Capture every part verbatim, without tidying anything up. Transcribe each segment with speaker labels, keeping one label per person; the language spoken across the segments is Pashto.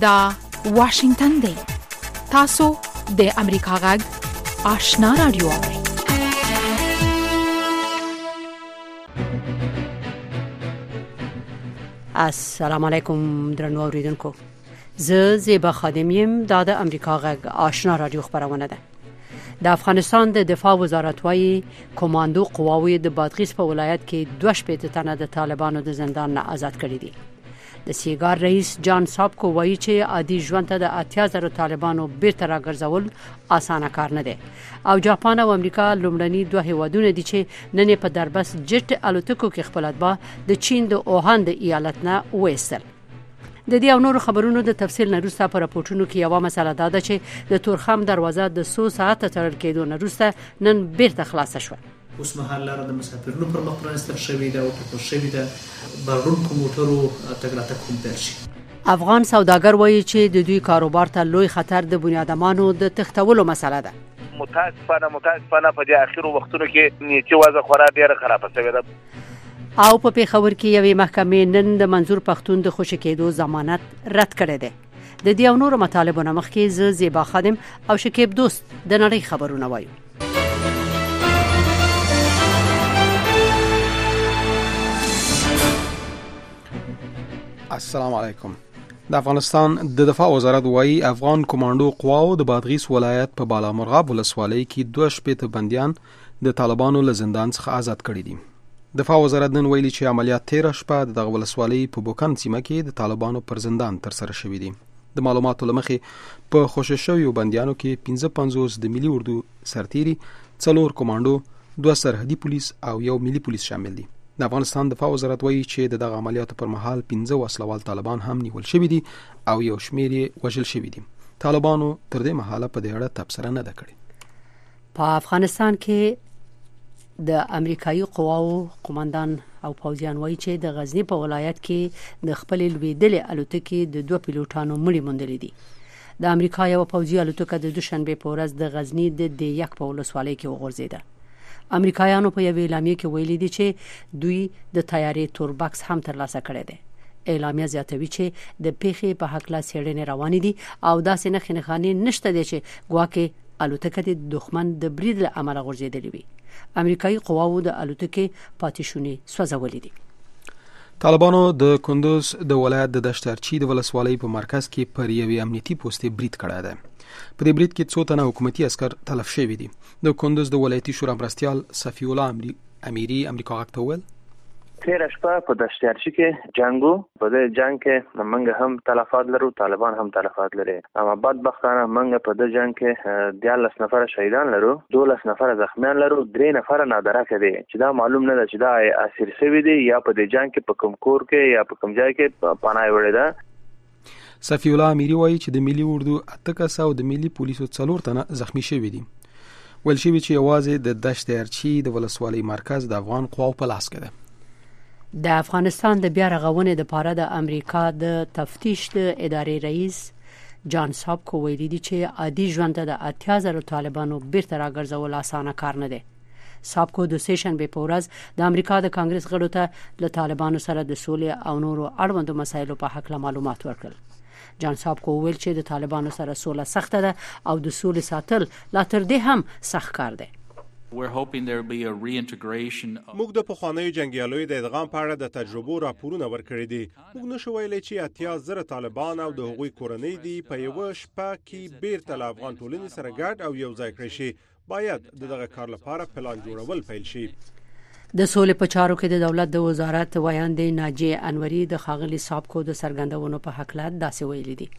Speaker 1: دا واشنگتن دی. تاسو د امریکا غږ آشنا رادیو اورئ.
Speaker 2: السلام علیکم درنو اوریدونکو. زه زیبا خادم یم. دا د امریکا غږ آشنا رادیو خبرونه ده. د افغانستان د دفاع وزارت وايي کمانډو قواوی د بادغیس په ولایت کې دوه شپېته تنه د طالبانو د زندان نه آزاد کړي دي. د سیګار رئیس جان سابکو وایي چې عادي ژوند ته د اتیا زره طالبانو بیرته راګرځول اسانه کار نه دی او جاپان او امریکا لومړني دوه هیوادونه دي چې نن په دربس جټ الوتکو کې خپل اتباع د چین د اوهان د ایالت نه وېستل. د دې او نور خبرونو د تفصیل نه وروسته په راپورټونو کې یو مسله دا ده چې د تورخم دروازه د څو ساعته تړل کېدو نه وروسته نن بیرته خلاصه شوه.
Speaker 3: اوس مهال لاره د مسافرونو پر مخ پرانستل شوې ده او ټاکل شوې ده بارونکو موټرو تګ راتګ هم پیل شي.
Speaker 2: افغان سوداګر وایي چې د دوی کاروبار ته لوی خطر د بنیادمانو د تښتولو مسله ده.
Speaker 4: متاسفانه متاسفانه په دې اخیرو وختونو کې نیټي وضع خورا ډېره خرابه شوې ده.
Speaker 2: او په پیښور کې یوې محکمې نن د منظور پښتون د خوشی کېدو ضمانت رد کړی دی. د دې او نور مطالبو نه مخکې زه زیبا خادم او شکیب دوست د نړۍ خبرونه وایو.
Speaker 5: السلام علیکم. د افغانستان د دفاع وزارت وايي افغان کمانډو قواو د بادغیس ولایت په بالامرغاب ولسوالۍ کې دوه شپېته بنديان د طالبانو له زندان څخه آزاد کړي دي. دفاع وزارت نن ویلي چې عملیات تیر شپه د دغه ولسوالۍ په بوکن سیمه کې د طالبانو پر زندان تر سره شوې دي. د معلوماتو لمخې په خوشی شویو بنديانو کې پنځه پنځوس د ملي اردو سرتیري، څلور کمانډو، دوه سرحدي پولیس او یو ملي پولیس شامل دي. د افغانستان دفاع وزارت وایي چې د دغه عملیاتو پر مهال پنځه وسلوال طالبان هم نیول شوي دي او یو شمېر یې وژل شوي دي. طالبانو تر دې مهاله په دې اړه تبصره نه ده کړې.
Speaker 2: په افغانستان کې د امریکایي قواو قوماندان او پوځیان وایي چې د غزنی په ولایت کې د خپل لویدلې الوتکې د دوه پیلوټانو مړي موندل دي. د امریکا یو پوځي الوتکه د دوشنبه په ورځ د غزنی د دیک په ولسوالۍ کې وغورځیده. امریکایانو په یوه اعلامیه کې ویلي دي چې دوی د تیارې توربکس هم ترلاسه کړی دی. اعلامیه زیاتوي چې د پیښې په هکله څېړنې روانې دي او داسې نښې نښانې نشته دي چې ګواکې الوتکه د دښمن د برید له امله غورځېدلې وي. امریکایي قواوو د الوتکې پاتې شونې سوځولې دي.
Speaker 5: طالبانو د کندوز د ولایت د دشترچی د ولسوالۍ په مرکز کې پر یوې امنیتي پوستې برید کړی دی. په دې برید کې څو تنه حکومتي عسكر تلف شوي دي. د کندوز د ولایتي شورا مرستیال صفی الله امیری امریکا غږ ته وویل
Speaker 4: تیر شپه په دشترچی کې جنگو په دې جنگ کې موږ هم تلفات لرو، طالبان هم تلفات لري. اما بدبختانه موږ په دې جنگ کې دیارلس نفر شهیدان لرو، دولس نفر زخمیان لرو، درې نفر نادرکه دي چې دا معلوم نه ده چې دا اسیر شوي دي یا په دې جنگ کې په کوم کور کې یا په کوم ځای کې پناه وړي ده.
Speaker 5: صفی الله امیری وایي چې د ملي اردو اته کسه او د ملي پولیسو څلور تنه زخمی شوي دي. ویل شوي چې یوازې د دشترچی د ولسوالۍ مرکز د افغان قواو په لاس کې ده.
Speaker 2: د افغانستان د بیا رغونې لپاره د امریکا د تفتیش د ادارې رئیس جان سابکو ویلي دي چې عادي ژوند ته د اتیا زره طالبانو بیرته راګرځول اسانه کار نه دی. سابکو د سیشنبه په ورځ د امریکا د کانګرس غړو ته له طالبانو سره د سولې او نورو اړوندو مسایلو په حق معلومات ورکړل. جان سابکو ویل چې د طالبانو سره سوله سخته ده او د سولې ساتل لا تر دې هم سخت کار دی.
Speaker 6: موږ د پخوانیو جنگیالیو د ادغام په اړه د تجربو راپورونه ورکړي دي. موږ نشو ویلی چې اتیا زره طالبان او د هغوی کورنۍ دي په یوه شپه کې بیرته له افغان ټولنې سره ګډ او یو ځای کړی شي. باید د دغه کار لپاره پلان جوړول پیل شي.
Speaker 2: د سولې په چارو کې د دولت د وزارت ویاندې ناجیه انوري د ښاغلي سابکو د څرګندونو په هکله داسې ویلي دي.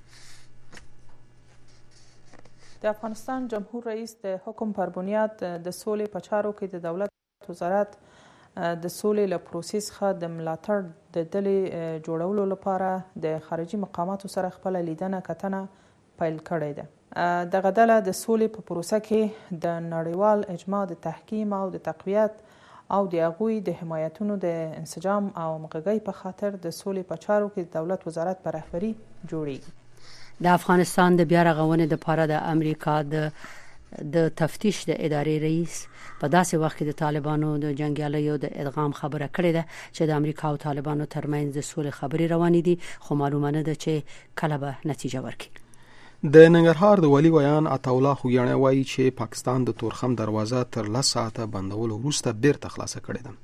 Speaker 7: د افغانستان جمهور رئیس د حکم پر بنیاد د سولې په چارو کې د دولت وزارت د سولې له پروسې څخه د ملاتړ د ډلې جوړولو لپاره د خارجي مقاماتو سره خپل لیدنه کتنه پیل کړې ده. دغه ډله د سولې په پروسه کې د نړیوال اجماع د تحکیم او د تقویت او د هغوی د حمایتونو د انسجام او همغږۍ په خاطر د سولې په چارو کې د دولت وزارت په رهبري جوړیږي.
Speaker 2: د افغانستان د بیا رغونې لپاره د امریکا د د تفتیش د ادارې رئیس په داسې وخت کې د طالبانو د جنگیالیو د ادغام خبره کړې ده چې د امریکا او طالبانو ترمنځ د سولې خبرې روانې دي، خو معلومه نه ده چې کله به نتیجه ورکړي.
Speaker 5: د ننګرهار د ولی ویان عطاالله خوګیاڼی وایي چې پاکستان د تورخم دروازه تر لس ساعته بندولو وروسته بیرته خلاصه کړې ده.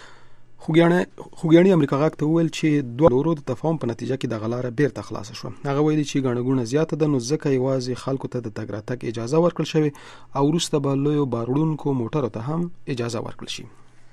Speaker 5: خوګیاڼي امریکا غاک ته ویل چې دوه لورو د تفاهم په نتیجه کې د غلاره بیرته خلاصه شو. هغه ویلي چې غنډګونه زیاته ده، نو ځکه یوازې خلکو ته د تګ راتګ اجازه ورکړل شوې او وروسته به لویو باروړونکو موټرو ته هم اجازه ورکړل شي.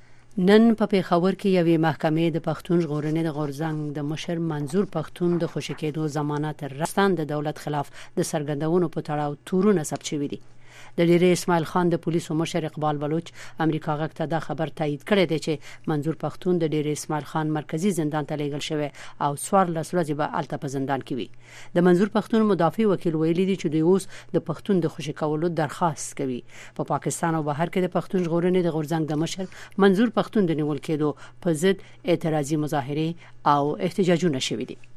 Speaker 2: نن په پیښور کې یوې محکمې د پښتون ژغورنې د غورځنګ د مشر منظور پښتون د خوشی کېدو ضمانت رستان د دولت خلاف د سرګردونو په تړاو تورونه ثبت شوي دي. د ډیری اسماعیل خان د پولیسو مشر اقبال بلوچ امریکا غږ ته دا خبر تایید کړی دی چې منظور پښتون د ډیری اسماعیل خان مرکزی زندان ته لیږل شوی او څوار لس ورځې به الته په زندان کې وي. د منظور پښتون مدافع وکیل ویلي دی چې دوی اوس د پښتون د خوشی کولو درخواست کوي. په پا پاکستان او بهر کې د پښتون ژغورنې د غورځنګ د مشر منظور پښتون د نیول کېدو په ضد اعتراضي مظاهره او احتجاجونه شوي دي.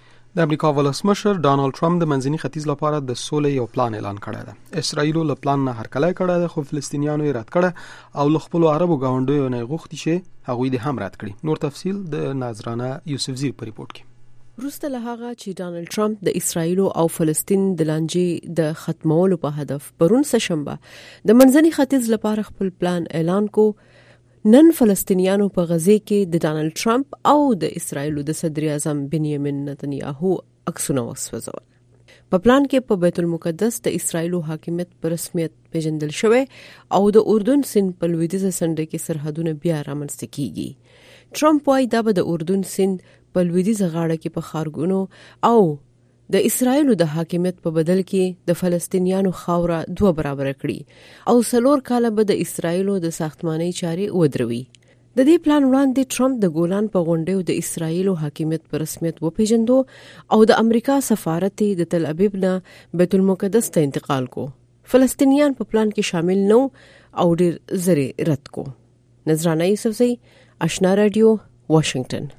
Speaker 5: د امریکا ولسمشر ډانلډ ټرمپ د منځني ختیځ لپاره د سولې یو پلان اعلان کړی دی. اسرائیل له پلان نه هرکلی کړی دی، خو فلسطینیانو یې رد کړی او له خپلو عربو ګاونډیو نه غوښتي چې هغوی دې هم رد کړي. نور تفصیل د ناظرانه یوسفزي په ریپورت کې.
Speaker 8: وروسته له هغه چې ډانلډ ټرمپ د اسرائیل او فلسطین د لانجې د ختمولو په هدف پرون سهشنبه د منځني ختیځ لپاره خپل پلان اعلان کو، نن فلسطینیانو په غزه کې د ډانلډ ټرمپ او د اسرائیل د صدر اعظم بنیامین نتنیاهو عکسونه وسوځول. په پلان کې په بیت المقدس د اسرائیل حاکمیت په رسمیت پیژندل شوی او د اردن سیند په لویدیځه څنډه کې سرحدونه بیا رامنځته کیږي. ټرمپ وايي دا به د اردن سیند په لویدیځه غاړه کې په خارګونو او د اسرائیل د حاکمیت په بدل کې د فلسطینیانو خاوره دوه برابر کړي او څلور کاله به د اسرائیل د ساختماني چارې ودروي. د دې پلان وړاندې ټرمپ د ګولان په غونډیو د اسرائیل حاکمیت په رسمیت وپیژندو او د امریکا سفارت د تل ابیب نه بیت المقدس ته انتقال کو. فلسطینیان په پلان کې شامل نو او ډیر زری رد کو. نظرانه یوسفزئی، آشنا رادیو، واشنگټن.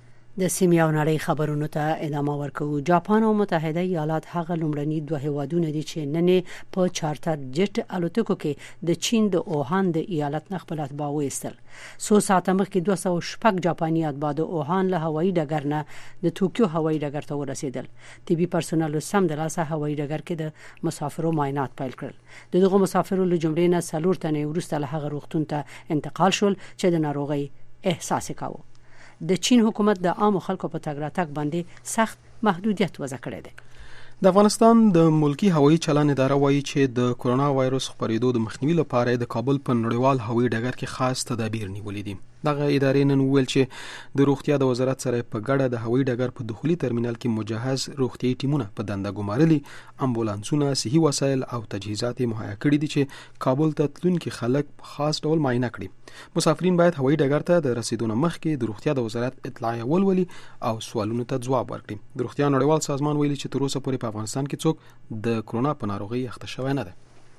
Speaker 2: د سیمې او نړۍ خبرونو ته ادامه ورکوو. جاپان او متحده ایالات هغه لومړني دوه هیوادونه دي چې نن په چارټر جټ الوتکو کې د چین د اوهان د ایالت نه خپل اتباع وایستل. څو ساعته مخکې دوه سوه شپږ جاپاني اتباع د اوهان له هوایي ډګر نه د توکیو هوایي ډګر ته ورسېدل. طبي پرسونل سم د لاسه هوایي ډګر کې د مسافرو معاینات پیل کړل. د دغه مسافرو له جملې نه څلور تنه وروسته له هغه روغتون ته انتقال شول چې د ناروغۍ احساس کاوه. د چین حکومت د عام خلکو په تګ راتګ باندې سخت محدودیت وضع کړی دی.
Speaker 5: د افغانستان د ملکی هوایي چلن اداره وایي چې د کرونا وایرس خپرېدو د مخنیوي لپاره د کابل په نړیوال هوایي ډګر کې خاص تدابیر نیولې دي. دغه ادارې نن ویل چې د روغتیا د وزارت سره په ګډه د هوایي ډګر په دخولي ترمینل کې مجهز روغتيایي ټیمونه په دنده ګمارلي، امبولانسونه، صحي وسایل او تجهیزات مهیا کړي دي چې کابل ته تلونکي خلک په خاص ډول معاینه کړي. مسافرین باید هوایي ډګر ته د رسیدو مخکې د روغتیا د وزارت اطلاع ولولي او سوالونو ته ځواب ورکړي. د روغتیا نړیوال سازمان ویلي چې تر اوسه پورې په افغانستان کې څوک د کرونا په ناروغي اخته شوی نه ده.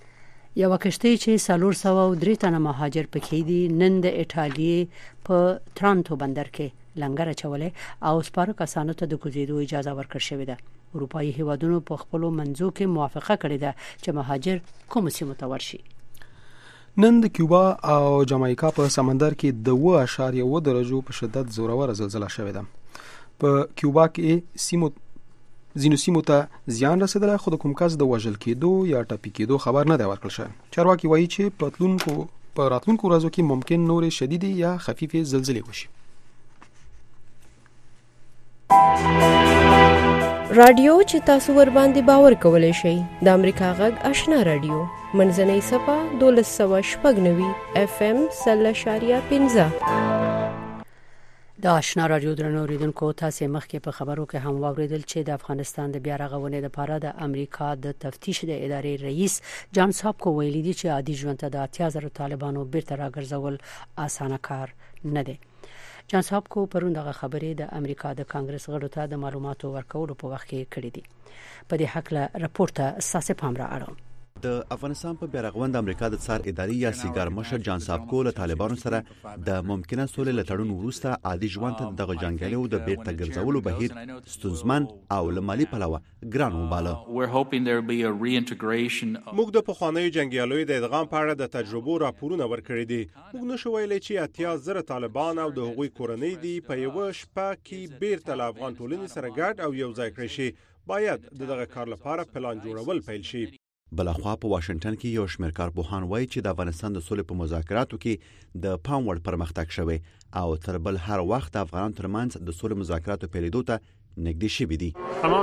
Speaker 2: یو کشتی چې څلور سوه او درې تنه مهاجر پکې دي نن د ایټالیا په ترانتو بندر کې لنګر اچولې او سپاره کسانو ته د کوزیدو اجازه ورکړل شوې ده. اروپایي هیوادونو په خپل منځو کې موافقه کړې ده چې مهاجر کوم سیمه ته ورشي.
Speaker 5: نن د کیوبا او جامایکا په سمندر کې د اوه اعشاریه اوه درجو په شدت زوروره زلزلہ شوې ده. په کیوبا کې سیمو ځینو سیمو ته زیان رسیدلی، خو د کوم کس د وژل کېدو یا ټپي کېدو خبر نه دی ورکړل شوی. چارواکي وایي چې په راتلونکو په راتلونکو ورځو کې ممکن نورې شدیدې یا خفیفې زلزلې وشي.
Speaker 8: رادیو چې تاسو ور باندې باور کولای شئ د امریکا غږ آشنا رادیو منځنۍ صفه دولس سوه شپږ نوي اف ام سل اشاریه پنځه.
Speaker 2: د آشنا رادیو درنو اوریدونکو، تاسو مخکې په خبرو کې هم واوریدل چې د افغانستان د بیا رغونې لپاره د امریکا د تفتیش د ادارې رئیس جان سابکو ویلي دی چې عادي ژوند ته د اتیا زره طالبانو بیرته راګرځول اسانه کار نه دی. جان سابکو پرون دغه خبرې د امریکا د کانګرس غړو ته د معلوماتو ورکولو په وخت کې کړې دي. په دې حق له راپورټه اساسه پام را اړوم.
Speaker 9: د افغانستان په بیرغوند امریکا د څار اداري یا سیګار مشر جان سابکو له طالبانو سره د ممکنه سولې له تړون وروسته عادي ژوند ته دغه جنګیالیو د بیرته ګرځولو بهیر ستونزمن او له مالي پلوه ګران وباله.
Speaker 6: موږ د پخوانیو جنګیالیو د ادغام په اړه د تجربو راپورونه ورکړي دي. موږ نشو ویلی چې اتیا زره طالبان او د هغوی کورنۍ دي په یوه شپه کې بیرته له افغان ټولنې سره ګډ او یو ځای کړی شي. باید د دغه کار لپاره پلان جوړول پیل شي.
Speaker 9: بلخوا په واشنگټن کې یو شمېر کارپوهان وایي چې د افغانستان د سولې په مذاکراتو کې د پام وړ پرمختګ شوی او تر بل هر وخت د افغانانو ترمنځ د سولې مذاکراتو پیلېدو ته نږدې شوي دي.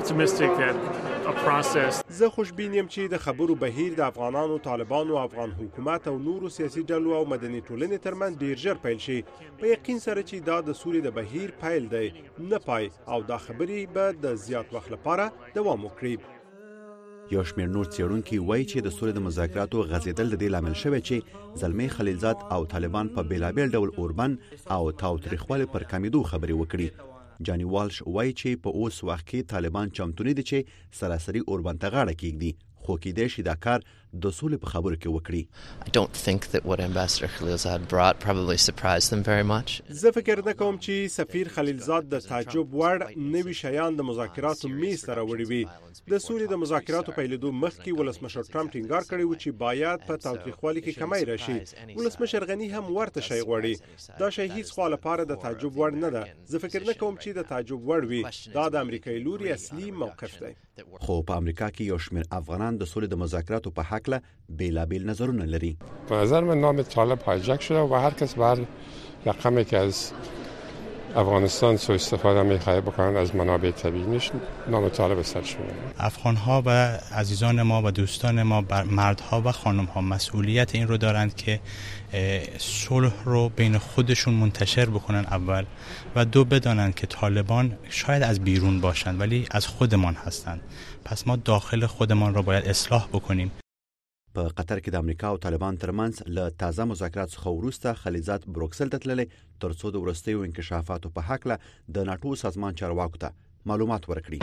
Speaker 6: زه خوشبین یم چې د خبرو بهیر د افغانانو، طالبانو، افغان حکومت او نورو سیاسي ډلو او مدني ټولنې ترمنځ ډیر ژر پیل شي. په یقین سره چې دا د سولې د بهیر پیل دی نه پای، او دا خبرې به د زیات وخت لپاره دوام وکړي.
Speaker 9: یو شمېر نور څېړونکي وایي چې د سولې د مذاکراتو غځېدل د دې لامل شوی چې زلمی خلیلزاد او طالبان په بیلابیل ډول اوربند او تاوتریخوالي پر کمیدو خبرې وکړي. جانی والش وایي چې په اوس وخت کې طالبان چمتو دي چې سراسري اوربند ته غاړه کېږدي، خو کېدای شي دا کار د سولې په خبرو کې وکړي.
Speaker 10: I don't think that what Ambassador Khalilzad brought probably surprised them very much.
Speaker 6: زه فکر نه کوم چې سفیر خلیلزاد د تعجب وړ نوي شیان د مذاکراتو میز ته راوړي وي. د سولې د مذاکراتو پیلېدو مخکې ولسمشر ټرمپ ټینګار کړی و چې باید په تاوتریخوالي کې کمی راشي. ولسمشر غني هم ورته شی غواړي. دا شی هیڅ خوا لپاره د تعجب وړ نه ده. زه فکر نه کوم چې د تعجب وړ وي. دا د امریکایي لوري اصلي موقف دی.
Speaker 9: خو په امریکا کې یو شمېر افغانان د سولې د مذاکراتو په حق له بیلابیل نظرونه لري.
Speaker 11: به نظر من نام طالب هایجک شده و هر کس بر رقمی که از افغانستان سوء استفاده می‌خواهد بکنند از منابع طبیعیش نام طالب سرشون.
Speaker 12: افغان‌ها و عزیزان ما و دوستان ما، مردها و خانم‌ها، مسئولیت این رو دارند که صلح رو بین خودشون منتشر بکنن اول و دو بدانند که طالبان شاید از بیرون باشند ولی از خودمان هستند. پس ما داخل خودمان را باید اصلاح بکنیم.
Speaker 9: په قطر کې د امریکا او طالبان ترمنځ له تازه مذاکرات څخه وروسته خلیلزاد بروکسل ته تللی ترڅو د وروستیو انکشافاتو په حق له د ناټو سازمان چارواکو ته معلومات ورکړي.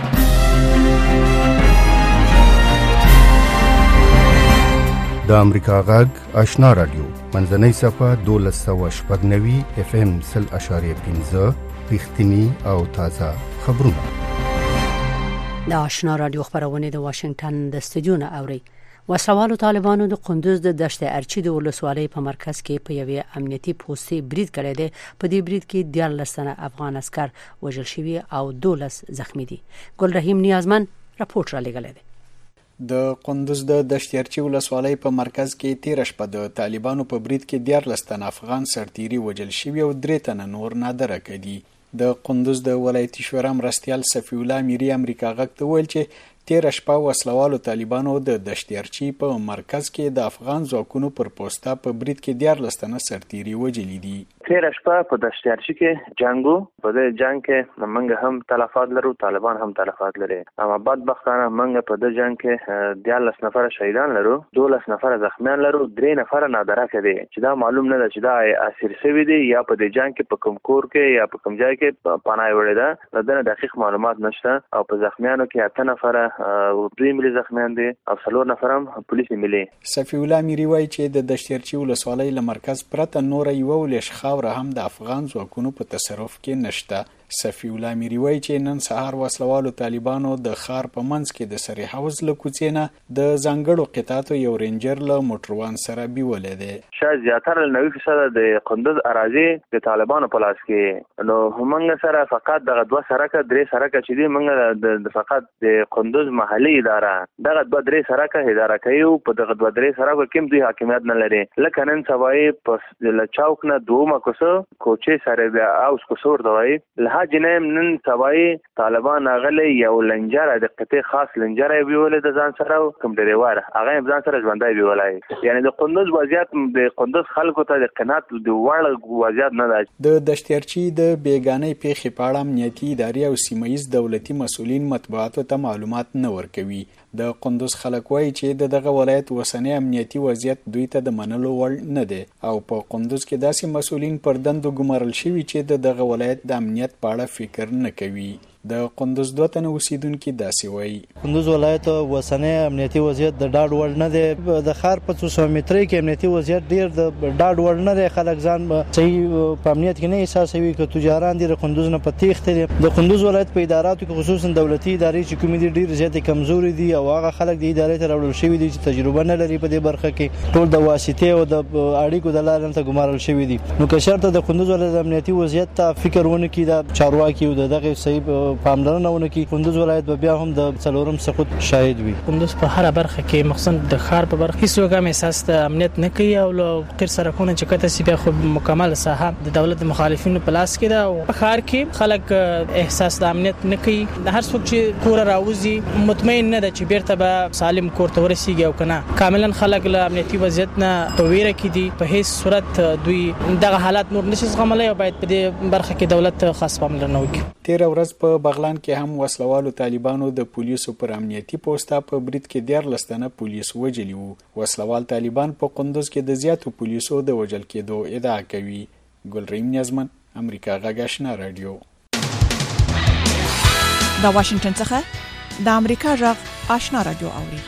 Speaker 13: د امریکا غږ آشنا رادیو منځنۍ صفه دولس سوه شپږ نوي اف ام سل اشاریه پنځه رښتینی او تازه خبرونه.
Speaker 2: د آشنا رادیو خبرونه د واشنگټن د استودیو نه اوري. وسلوالو طالبانو د قندوز د دشت ارچی د ولسوالۍ په مرکز کې په یوې امنیتي پوستې برید کړی دی. په دې برید کې دیارلس تنه افغان عسکر وژل شوي او دولس زخمی دي. ګل رحیم نیازمن راپورټ را لېږلی دی.
Speaker 5: د قندوز د دشت ارچی ولسوالۍ په مرکز کې تیر شپه د طالبانو په برید کې دیارلس تنه افغان سرتیري وژل شوي او درې تنه نور نادره کړي. د قندوز د ولایتي شورا مرستیال صفی الله میری امریکا غږ ته ویل چې تیر شپه وسلوالو طالبانو د دشت ارچی په مرکز کې د افغان ځواکونو پر پوسټه په برید کې دیارلس تنه سرتیري وژلي دي.
Speaker 4: تیر شپه په دشت ارچی کې جنگو په دې جنگ کې موږ هم تلفات لرو، طالبان هم تلفات لري. اما بدبختانه موږ په دې جنگ کې دیارلس نفر شهیدان لرو، دولس نفر زخمیان لرو، درې نفر نادره کړي چې دا معلوم نه ده چې دا اسیر شوي دي یا په دې جنگ کې په کوم کور کې یا په کوم ځای کې پناه وړي ده. دا دقیق معلومات نشته. او په زخمیانو کې اته نفر او دوی ملي زخمیان دي او څلور نفر هم پولیس ملي.
Speaker 5: صفی الله میری وایي چې د دشت ارچی ولسوالۍ له مرکز پرته نور یو ولش خاور هم د افغان ځواکونو په تصرف کې نشته. صفی الله میری وایي چې نن سهار وسلوالو طالبانو د خار په منځ کې د سری حوز له کوڅې نه د ځانګړو قطعاتو یو رینجر له موټروان سره بیولې ده.
Speaker 4: شاید زیاتره نوي فیصد د قندوز اراضي د طالبانو په لاس کې. نو موږ سره فقط دغه دوه سرکه درې سرکه چې دي موږ د فقط د قندوز محلي اداره دغه دوه درې سرکه اداره کوي او په دغه دوه درې سرکو کې دوی حاکمیت نه لري. لکه نن سبا په لچاوک نه دوه کوڅه کوچې سره د اوس کوڅور دوی له جنیم نن سبای طالبان غلې یو لنجره د قطې خاص لنجره ویولې د ځان سره کوم ډیوار هغه ځان سره ژوندای ویولای. یعنی د قندوز وضعیت د قندوز خلکو ته د قناعت د وړ وضعیت نه ده.
Speaker 5: د دشت ارچی د بیگانې پیښې په اړه امنیتي ادارې او سیمایي دولتي مسؤلین مطبوعاتو ته معلومات نه ورکوي. د قندوز خلک وایي چې دغه ولایت وسنی امنیتي وضعیت دوی ته د منلو وړ نه دی او په قندوز کې داسې مسؤلین پر دندو ګمارل شوي چې دغه ولایت د امنیت په اړه فکر نه کوي.
Speaker 14: د قندوز دوه تنه اوسیدونکو داسې وایي.
Speaker 15: قندوز ولایت وسنۍ امنیتي وضعیت د ډاډ وړ نه دی. د ښار په څو سوه مترۍ کې امنیتي وضعیت ډیر د ډاډ وړ نه دی. خلک ځان صحیح په امنیت کې نه احساسوي. که تجاران دي د قندوز نه په تیښته دي. د قندوز ولایت په اداراتو کې خصوصا دولتي ادارې چې کومې دي ډیر زیاتې کمزوري دي او هغه خلک د ادارې ته راوړل شوي دي چې تجربه نه لري په دې برخه کې. ټول د واسطې او د اړیکو د لارې ته ګمارل شوي دي. نو که شرط د قندوز ولایت امنیتي وضعیت ته فکر ونه کړي د چارواکي او دغه صحیح پاملرنه ونه کړي، قندوز ولایت به بیا هم د څلورم سقوط شاهد وي.
Speaker 16: قندوز په هر برخه کې مخصوصا د ښار په برخه کې هیڅ وګم احساس د امنیت نه کوي او له قیر سرکونه چې کته سی بیا خو مکمل ساحه د دولت مخالفینو په لاس کې ده او په ښار کې خلک احساس د امنیت نه کوي. هر څوک چې کور راوځي مطمئن نه ده چې بیرته به سالم کور ته ورسیږي او کنه. کاملا خلک له امنیتي وضعیت نه په ویره کې دي. په هیڅ صورت دوی دغه حالات نور نشي زغملای او باید په دې برخه کې دولت خاص پاملرنه وکړي.
Speaker 14: تیر ورځ په بغلان کې هم وسلوالو طالبانو د پولیسو پر امنیتي پوسټه په برید کې ډیر لستنه پولیس وجلی وو. وسلوال طالبان په قندوز کې د زیاتو پولیسو د وجل کېدو ادعا کوي. ګلریم نیازمن، امریکا غږ آشنا رادیو.
Speaker 1: د واشنگټن څخه د امریکا غږ آشنا رادیو اوري.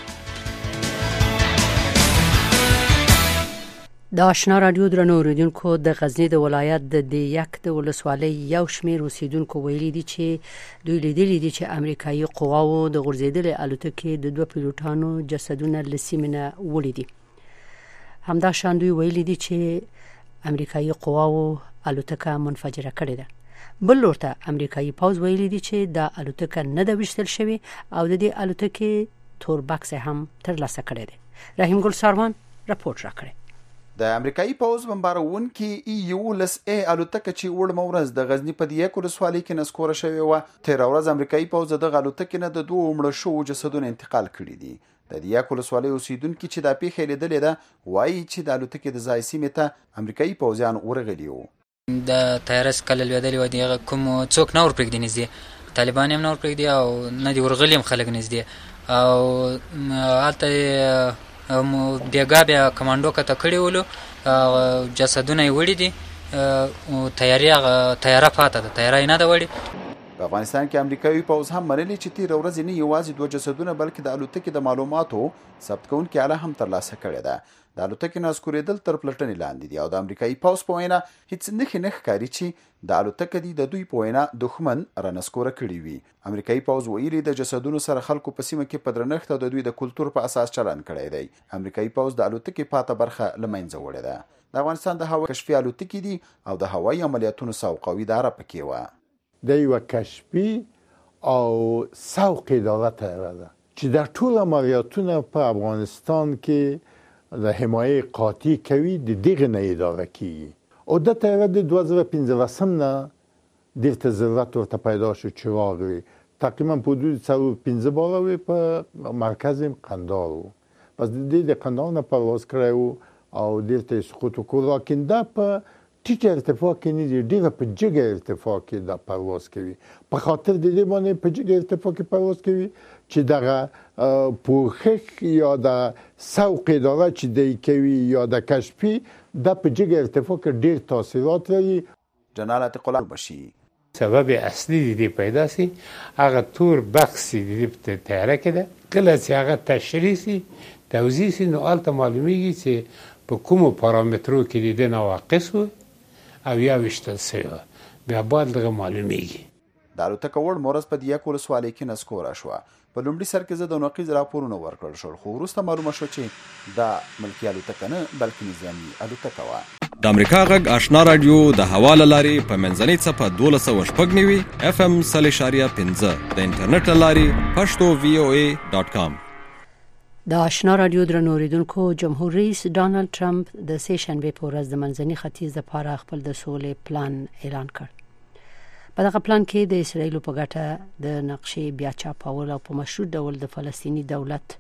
Speaker 2: د آشنا رادیو درنو اوریدونکو، د غزنی د ولایت د دیک د ولسوالۍ یو شمېر اوسیدونکو ویلي دي چې دوی لیدلي دي چې امریکایي قواوو د غورځېدلې الوتکې د دوه پیلوټانو جسدونه له سیمې نه وړي دي. همدا شان دوی ویلي دي چې امریکایي قواوو الوتکه منفجره کړې ده. بل لور ته امریکایي پوځ ویلي دي چې دا الوتکه نه ده ویشتل شوې او د دې الوتکې تور بکس هم ترلاسه کړی دی. رحیم ګل ساروان راپورټ راکړی.
Speaker 17: د امریکایي پوځ بمبارونکي ای یولس ای الوتکه چې وړ مورز د غزنی په دیک ولسوالۍ کې نسکوره شوې و. تیر ورځ امریکایي پوځ د الوتکې نه د دوه مړه شو جسدونه انتقال کړي دي. د دیک ولسوالۍ اوسیدونکو چې د پیښې لیدلې ده وایي چې د الوتکې د ځای سیمې ته امریکایي پوځیان ورغلي وو.
Speaker 18: د تیارس کله لویدلې و دی کوم څوک نور پرېږدي نږدې طالبان هم نور پرېږدي او نه دی ورغلي هم خلک نږدې او هلته بیګا بیا کمانډو کته کړي ولو جسدونه یې وړي دي او تیاری تیاره پاته ده تیاری نه ده وړي.
Speaker 17: په افغانستان کې امریکایي پوځ هم منلي چې تیر ورځ نه یوازې دوه جسدونه بلکې د الوتکې د معلوماتو ثبت کوونکې آله هم ترلاسه کړې ده. د الوتکې نه سکورېدل تر پلټنې لاندې دي او د امریکایي پوځ په وینا هیڅ نښې نه ښکاري چې د الوتکې دي د دوی په وینا دښمن رانسکوره کړي وي. امریکایي پوځ ویلي د جسدونو سره خلکو په سیمه کې په درنښت او د دوی د کلتور په اساس چلن کړی دی. امریکایي پوځ د الوتکې پاته برخه له منځه وړې ده. د افغانستان د هوا کشفي الوتکې دي او د هوایي عملیاتونو سوقوي اداره پکې وه.
Speaker 19: د یو کشفي او سوق اداره طیاره ده چې د ټول عملیاتونه په افغانستان کې د حمایه قاطع کوي د دغه نه اداره کیږي او د طیاره د دوه زره پنځلسم نه ډېر ضرورت ورته پیدا شو چې راغلی تقریبا په حدود څلور پنځه باره وي په مرکز قندهار و. پس د دې د قندهار نه پرواز کړی و او ډېر ته سقوط وکړ لکن دا په ټیټ ارتفاع کې نه دي ډېره په جګه ارتفاع کې دا پرواز کوي. په خاطر د دې باندې په جګه ارتفاع کې پرواز کوي چې دغه پوښښ یا د سوق اداره چې دی کوي یا د کشفي دا په جګه ارتفاع کې ډېر تاثیرات لري.
Speaker 17: جنرال عتیق الله بشي
Speaker 11: سبب اصلي د دې پیدا سي هغه تور بکس د دې په تیاره کې ده. کله چې هغه تشریح سي توضیح سي نو هلته معلومیږي چې په کومو پارامترو کې د دې نواقص و او یا ویشتل سوی بیا باید دغه معلومیږي.
Speaker 17: د الوتکه وړ مورز په دیک ولسوالۍ کې نسکوره شوه. په لومړي سر کې زه د نقیض راپورونه ورکړل شول خو وروسته معلومه شو چې دا ملکي الوتکه نه بلکې نظامي الوتکه وه.
Speaker 20: د امریکا غږ آشنا رادیو د هوا له لارې په منځنۍ څپه دولس سوه شپږ نوي اف ام سل اشاریه پنځه د انټرنیټ له لارې پښتو وی او ای ډاټ کام.
Speaker 2: د آشنا رادیو درنو اوریدونکو، جمهور رئیس ډانلډ ټرمپ د سه شنبې په ورځ د منځني ختیځ لپاره خپل د سولې پلان اعلان کړ. په دغه پلان کې د اسرایل په ګټه د نقشې بیا چاپول او په مشروط ډول د فلسطینی دولت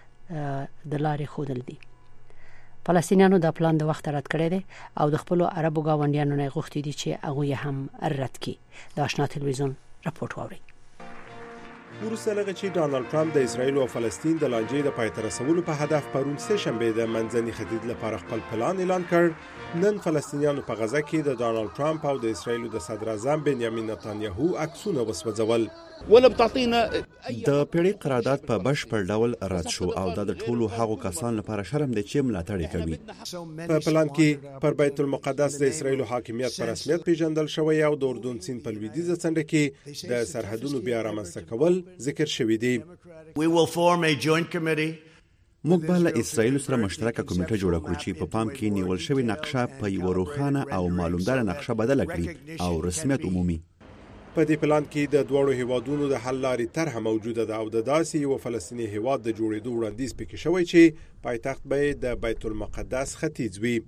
Speaker 2: د لارې ښودل دي. فلسطینیانو دا پلان د وخت رد کړی دی او د خپلو عربو ګاونډیانو نه غوښتي دي چې هغوی هم رد کړي. د آشنا تلویزیون راپورټ واورئ.
Speaker 6: وروسته لغه چې ډانلډ ټرمپ د اسرایل او فلسطین د لانجې د پای ته رسولو په هدف پرون سه شنبه د منځني ختیځ لپاره خپل پلان اعلان کړ. نن فلسطینیانو په غزه کې د ډانلډ ټرمپ او د اسرایل د صدر اعظم بنیامین نتانیاهو عکسونه وسوځول.
Speaker 9: ولا بتعطينا د پیړۍ قرارداد په بشپړ ډول رد شو او دا د ټولو هغو کسانو لپاره شرم دی چې ملاتړ کوي.
Speaker 6: په پلان کې پر بیت المقدس د اسرایل حاکمیت په رسمیت پیژندل شوی او د اردن سیند په لویدیځه څنډه کې د سرحدونو بیا رامنځته کول ذکر شوی دی.
Speaker 9: موږ به له اسرایل سره مشترکه کمیټه جوړه کړو چې په پام کې نیول شوی نقشه په یو روښانه او معلومدار نقشه بدله کړي او رسمیت عمومي.
Speaker 6: په دې پلان کې د دوړو هیوادونو د حل لارې طرحه موجوده ده او د داسې یو فلسطیني هیواد د جوړېدو وړاندیز پکې شوی چې پایتخت به د بیت المقدس ختیځ وي.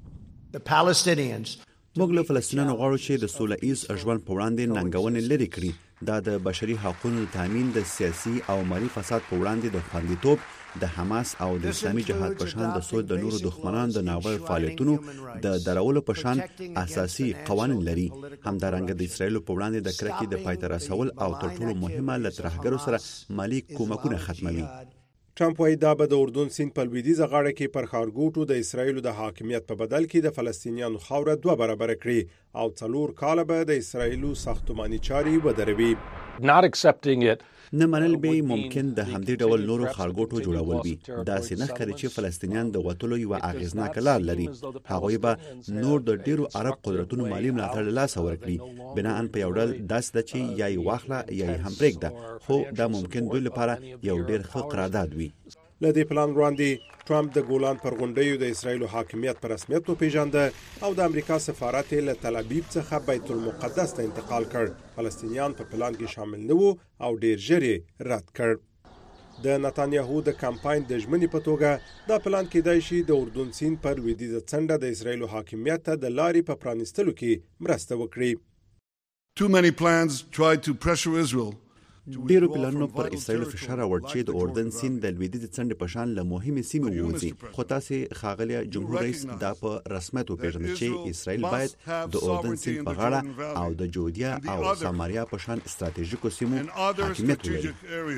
Speaker 9: موږ له فلسطینیانو غواړو چې د سوله ایز ژوند په وړاندې ننګونې لرې کړي. دا د بشري حقوقو تامین، د سیاسي او مالي فساد په وړاندې د خوندیتوب، د حماس او د اسلامي جهاد په شان د سود د نورو دښمنانو د ناوړه فعالیتونو د درولو په شان اساسي قوانین لري. همدارنګه د اسرایل په وړاندې د کرکې د پای ته رسول او تر ټولو مهمه له ترهګرو سره مالي کومکونه ختموي.
Speaker 6: ټرمپ وايي دا به د اردن سیند په لویدیځه غاړه کې پر ښارګوټو د اسرایلو د حاکمیت په بدل کې د فلسطینیانو خاوره دوه برابر کړي او څلور کاله به د اسرایلو ساختماني چارې ودروي.
Speaker 9: نه منل به ممکن د همدې ډول نورو ښارګوټو جوړول وي. داسې نه ښکاري چې فلسطینیان د وټلو یو اغیزناک لار لري. هغوی به نور د ډیرو عرب قدرتونو مالی ملاتړ له لاسه ورکړي. بناء په یو ډول داس د چې یا یې واخله یا یې هم پرېږده، خو دا ممکن دوی لپاره یو ډیر ښه قرارداد وي.
Speaker 6: له دې پلان وړاندې ټرمپ د ګولان پر غونډیو د اسرایل حاکمیت پر رسمیت وپیژانده او د امریکا سفارت له تل ابیب څخه بیت المقدس ته انتقال کړ. فلسطینیان په پلان کې شامل نه وو او ډیر ژر رد کړ. د نتانیاهو د کمپاین د ژمنې په توګه دا پلان کېدای شي د اردن سیند پر لویدیځه څنډه د اسرایل حاکمیت ته د لارې په پرانیستلو کې مرسته وکړي.
Speaker 21: Too many plans tried to pressure Israel.
Speaker 9: ډیرو پلانونو پر اسرائیل فشار راوړ چې د اردن سیند د لویدیځ څنډې په شان له مهمې سیمې ووځي. خو تاسې ښاغلی جمهور رئیس دا په رسمیت وپېژنه چې اسرائیل باید د اردن سیند په غاړه او د جودیا او ساماریا په شان استراتیژیکو سیمو حاکمیت ولري.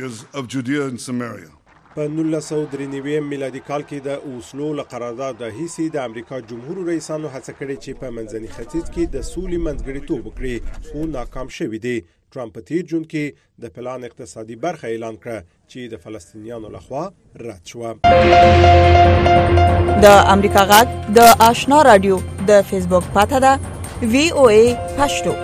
Speaker 6: په نولس سوه درې نوي میلادي کال کې د اوسلو له قرارداد راهیسې د امریکا جمهور رئیسانو هڅه کړې چې په منځني ختیځ کې د سولې منځګړیتوب وکړي، خو ناکام شوي دي. ټرمپ په تیر جون کې د پلان اقتصادي برخه اعلان کړه چې د فلسطینیانو لخوا رد شوه.
Speaker 22: د امریکا غږ د آشنا رادیو د فیسبوک پاڼه ده وی او ای پښتو.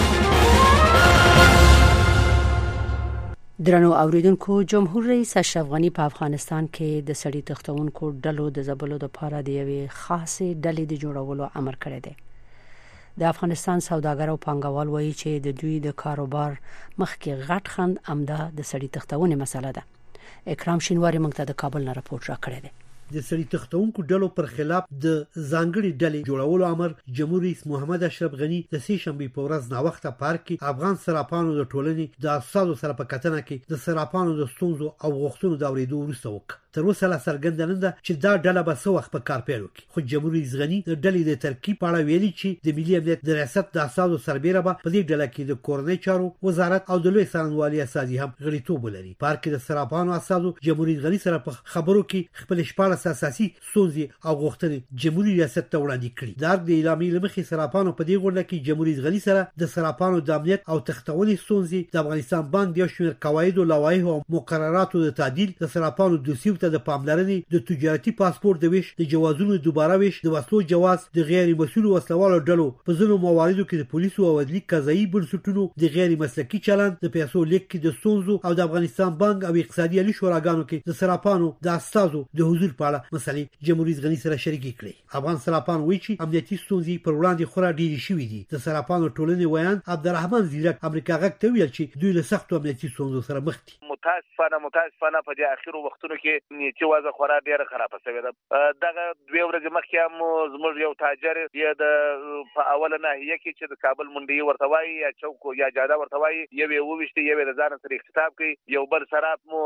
Speaker 2: درنو اوریدونکو، جمهور رئیس اشرف غنی په افغانستان کې د سړي تختونکو ډلو د زبلو د پاره د یوې خاصې ډلې د جوړولو امر کړی دی. د افغانستان سوداګر او پانګوال وایي چې د دوی د کاروبار مخکې غټ خند امده د سړي تختونې مسله ده. اکرام شینواری موږ ته د کابل نه راپورټ راکړی دی.
Speaker 23: د سړي تختونکو ډلو پر خلاف د ځانګړي ډلې جوړولو امر جمهور رئیس محمد اشرف غنی د سې شنبې په ورځ نا وخته پارک کې افغان صرافانو د ټولنې د اساسو سره په کتنه کې د صرافانو د ستونزو او غوښتنو د اورېدو وروسته وکړ. تر اوسه لا څرګنده نه ده چې دا ډله به څه وخت په کار پیل وکړي، خو جمهور رئیس غنی د ډلې د ترکیب په اړه ویلي چې د ملي امنیت د ریاست د اساسو سربېره به په دې ډله کې د کورنۍ چارو وزارت او د لوی څارنوالۍ استازي هم غړیتوب ولري. پارک کې د صرافانو اساسو جمهور رئیس غنی سره په خبرو کې خپل شپاړس اساسي ستونزې او غوښتنې جمهوریت ریاست ته وړاندې کړي. دا د اعلامیې له مخې صرافانو په دې غونډه کې جمهور رئیس غنی سره د صرافانو د امنیت او تختونې ستونزې، د افغانستان بانک د شمېر قواعد او لوایح او مقرراتو د تعدیل، د صرافانو دوسیو ته د پاملرنې، د تجارتي پاسپورت د ویش، د جوازونو دوباره ویش، د وسلو جواز، د غیر مسؤل وسلوالو ډلو په ځینو مواردو کې د پولیسو او عدلي قضایي بنسټونو د غیر مسلکي چلند، د پیسو لیک کې د ستونزو او د افغانستان بانک او اقتصادي علي شوراګانو کې د صرافانو د استازو د حضور په اړه مسلې جمهور رئیس غنی سره شریکې کړې. افغان صرافان وایي چې امنیتي ستونزې پر وړاندې خورا ډېرې شوې دي. د صرافانو ټولنې ویان عبدالرحمن زیرک امریکا غږ ته ویل چې دوی له سختو امنیتي ستونزو سره مخ دي.
Speaker 24: متاسفانه متاسفانه په دې اخیرو وختونو کې امنیتي وضع خورا ډېره خرابه شوې ده. دغه دوه ورځې مخکې هم زموږ یو تاجر یا د په اوله ناحیه کې چې د کابل منډي ورته وایي یا چوک یا جاده ورته وایي، یوې وویشتې یوې د ځان سره اختطاف کوي، یو بل صراف مو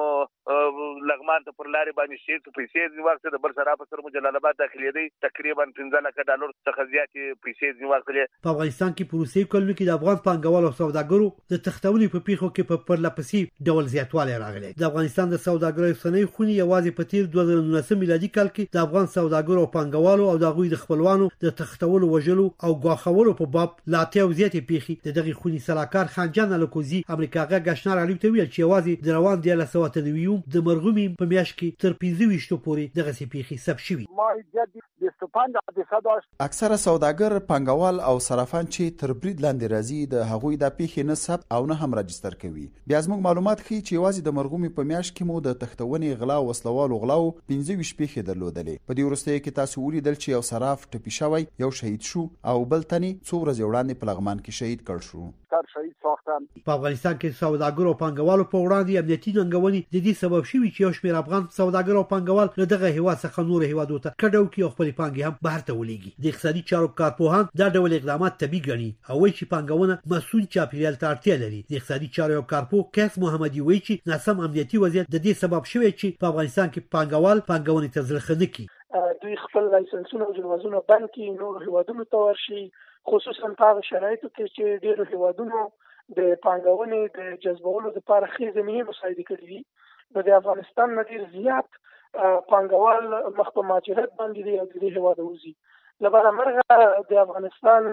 Speaker 24: لغمان ته پر لارې باندې شي ته پیسې ځینې وخت د بل صراف سره مو جلال آباد داخلېدی، تقریبا پنځه لکه ډالر څخه زیاتې پیسې ځینې وخت لري.
Speaker 23: په افغانستان کې په روسي کلونو کې د افغان پانګوالو او سوداګرو د تختونې په پیښو کې په پرله پسې ډول زیاتوالی زیاتوالی راغلی. د افغانستان د سوداګرۍ صنایع خونې یوازې په تیر دوه زره نولسم میلادي کال کې د افغان سوداګرو او پانګوالو او د غوی د خپلوانو د تختولو وژلو او غواخولو په باب لاته او زیاتې پیخي د دغه خونې سلاکار خانجان الکوزي امریکا غږ آشنا رادیو ته ویل چې یوازې د روان دی له سوات نیوم د مرغومي په میاشت کې تر پنځه ویشت پورې دغه سي پیخي سب شوی.
Speaker 17: اکثره سوداګر پانګوال او صرافان چې تر برید لاندې راځي د هغوی د پیښې نه ثبت او نه هم راجستر کوي. بیا زموږ معلومات ښیي چې یوازې د مرغومي په میاشت کې مو د تختونې غلا او وسلوالو غلاو پنځه ویشت پیښې درلودلې. په دې وروستیو کې تاسو ولیدل چې یو صراف ټپي شوی، یو شهید شو او بل تنې څو ورځې وړاندې په لغمان کې شهید کړ شو.
Speaker 23: په افغانستان کې سوداګر او پانګوالو په وړاندې امنیتي ننګونې د دې سبب شوي چې یو شمېر افغان سوداګر او پانګوال له دغه هیواد څخه نور هیوادو ته کډو کې خپل پانګې هم بهر ته ولېږي. د اقتصادي چارو کارپوهان دا ډول اقدامات طبیعي ګڼي او وایي چې پانګونه مسؤل چاپیریال ته اړتیا لري. د اقتصادي چارو کارپوه کیس محمدي وایي چې ناسم امنیتي وضعیت د دې سبب شوی چې په افغانستان کې پانګوال پانګونې ته زړه نه کوي.
Speaker 3: دوی خپل لایسنسونه او جوازونه بند کړي، نور هیوادونو ته ورشي، خصوصا په هغه شرایطو کې چې ډېر هیوادونو د پانګونې د جذبولو لپاره ښې زمینې مساعده کړې دي. نو د افغانستان نه ډېر زیات پانګوال مخ په مهاجرت باندې دي او د دې هیواد وځي. له بله مرغه د افغانستان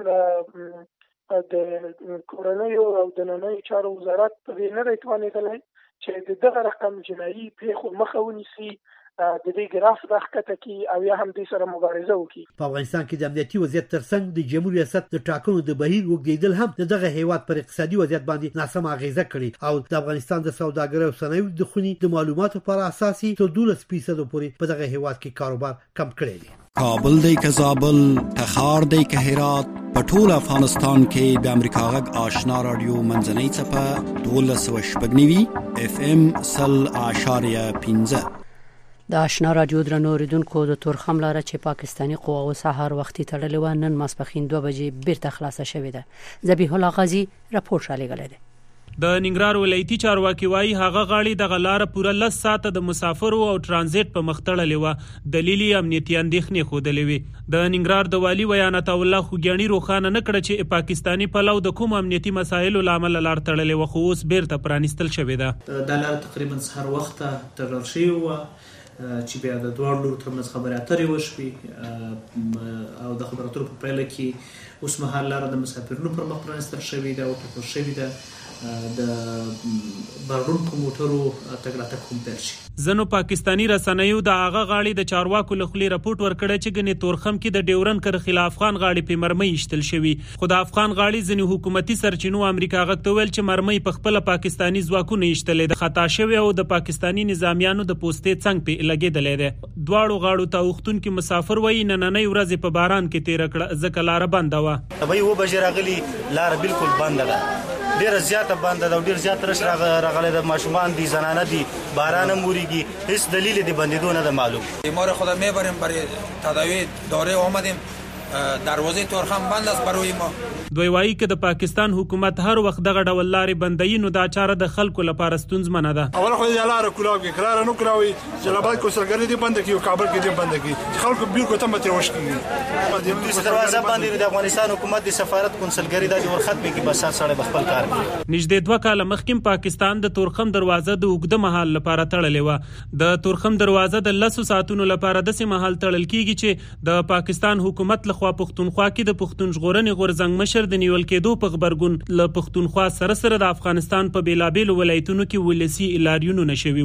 Speaker 3: د کورنیو او دننیو چارو وزارت په دې نه دی توانېدلی چې د دغه رقم جنایي پیښو مخه ونیسي، د دې ګراف راښکته کړي او یا هم دې سره مبارزه وکړي.
Speaker 23: په افغانستان کې د امنیتي وضعیت ترڅنګ د جمهوریت ریاست د ټاکنو د بهیر وګړېدل هم د دغه هیواد پر اقتصادي وضعیت باندې ناسمه اغیزه کړې او د افغانستان د سوداګرۍ او صنایعو د خونې د معلوماتو پر اساس تر دولس فیصد پورې په دغه هیواد کې کاروبار کم کړی دی.
Speaker 7: کابل دی که زابل، تخار دی که هرات، په ټول افغانستان کې د امریکا غږ آشنا رادیو منځنۍ څپه دولس سوه شپږ نوي اف ام سل اعشاریه پنځه.
Speaker 2: د آشنا رادیو درنو اوریدونکو د تورخم لاره چې پاکستانی قواو سحر وختي تړلې و نن ماسپښین دوه بجې بیرته خلاصه شوې ده. ذبیح الله غازی راپور شالېږلی دی.
Speaker 8: د ننګرهار ولایتي چارواکي وايي هغه غاړي د غلار پوره لس ساعته د مسافرو او ترانزیت په مخ تړلې و. دلیل یې امنیتي اندېښنې ښودلې وې. د ننګرهار د والي ویانات الله خوګیاڼي روښانه نه کړه چې پاکستانی پلو د کوم امنیتي مسایلو لامل لار تړلې و، خو اوس بیرته پرانیستل شوې ده.
Speaker 10: د لار تقریبا سحر وخته تړل شوی و چې بیا د دوه لورو ترمنځ خبرې اترې وشوې او د خبرو اترو په پایله کې اوس مهال لاره د مسافرینو پر مخ پرانیستل شوې ده او ټاکل شوې ده د بارونکو موټرو تګ راتګ هم پیل شي.
Speaker 8: ځینو پاکستانی رسنیو د هغه غاړي د چارواکو له خولې راپورټ ورکړی چې ګنې تورخم کې د ډیورن کرخلا افغان غاړي په مرمۍ اشتل شوی، خو د افغان غاړي ځینې حکومتي سرچینو امریکا غږ ویل چې مرمۍ په خپل پاکستانی ځواکونو اشتلې د خطا شوی او د پاکستانی نظامیانو د پوسټې څنګ په لګیدلې ده. دواړو غاړو ته وختون کې مسافر وایي نننۍ ورځ په باران کې تیر کړه ځکه لار بنده و.
Speaker 15: به یو بجې راغلی لار بالکل بنده ده، ډیر زیاته بنده ده، ډیر زیات رش راغلی د ماشومان دي، زنانه دي، باران موریږي، هیڅ دلیل دی بندیدو نه معلوم.
Speaker 25: بیمار خدا میبریم برای تداوی داره آمدیم، دروازه تورخم بند است برای ما.
Speaker 8: دوی وایي که د پاکستان حکومت هر وخت دغه ډول لارې بندوي نو دا چاره د خلکو لپاره ستونزمنه ده.
Speaker 26: اول خو یې لاره کولاوي کړه نو کراوي چې لابد کوسلګری دي بند کیو کابل کې دي بند کی خلکو بیرکو ته متر وشکي.
Speaker 15: د دروازه باندې د افغانستان حکومت د سفارت کنسلګری د ور ختمه کې بس سره خپل کار کوي.
Speaker 8: نږدې دوه کاله مخکې پاکستان د تورخم دروازه د وګړه محل لپاره تړلې و. د تورخم دروازه د لسو ساعتونو لپاره د سیمه محل تړل کیږي چې د پاکستان حکومت لخوا پښتونخوا کې د پښتون ژغورنې غورځنګ مشر د نیول کېدو په خبرګون له پښتونخوا سره سره د افغانستان په بیلابیلو ولایتونو کې ولسی الاریونو نشوي.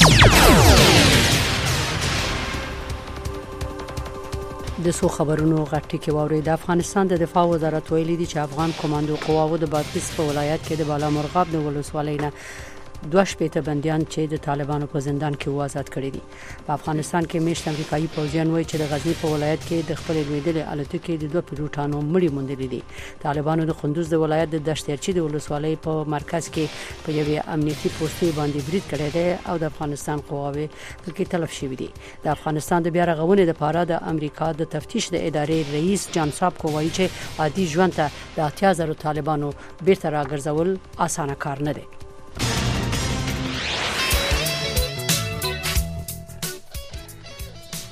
Speaker 2: د سو خبرونو غټي کې ووري د افغانستان د دفاع وزارت ویلي دي چې افغان کمانډو قواو د بادغیس په ولایت کې د بالا مرغاب د ولسوالۍ نه دوه شپېته بنديان چې د طالبانو په زندان کې آزاد کړي دي. په افغانستان کې میشت امریکایي پوځیان وایي چې د غزنی په ولایت کې د خپل لویدلې الوتکې د دوه پیلوټانو مړي موندلي دي. طالبانو د قندوز د ولایت د دشتیرچی د ولسوالۍ په مرکز کې په یوې امنیتي پوسټې باندې برید کړی دی او د افغانستان قواوې پکې تلف شوي دي. د افغانستان د بیا رغونې لپاره د امریکا د تفتیش د ادارې رئیس جان صاحب وایي چې عادي ژوند ته د اتیا زره طالبانو بیرته راګرځول اسانه کار نه دی.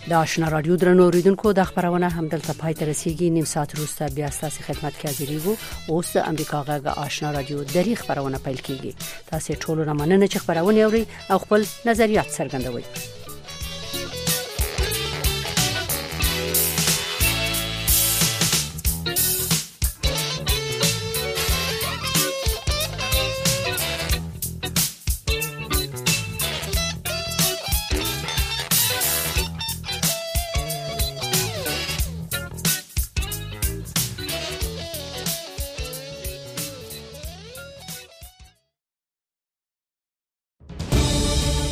Speaker 2: د آشنا رادیو درنو اوریدونکو د خبرونه همدلته پای ته رسیدي. نیم ساعت وروسته بیا ستاسو خدمت کې حاضرې وو. اوس د امریکا غږ آشنا رادیو د خبرونه پیل کیږي. تاسو ټول مننه چې خبرونه اوري او خپل نظریات څرګندوي.